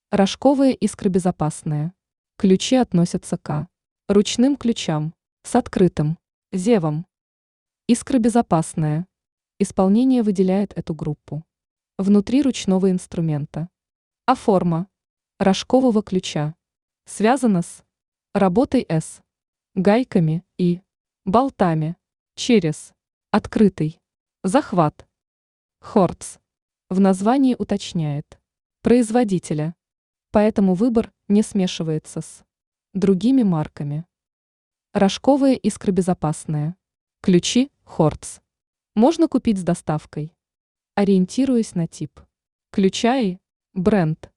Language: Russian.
Рожковые искробезопасные. Ключи относятся к ручным ключам с открытым зевом. Искробезопасная. Исполнение выделяет эту группу. Внутри ручного инструмента. А форма рожкового ключа связана с работой с гайками и болтами через открытый захват. Хорц в названии уточняет производителя, поэтому выбор не смешивается с другими марками. Рожковые искробезопасные. Ключи Хорц можно купить с доставкой, ориентируясь на тип ключа и бренд.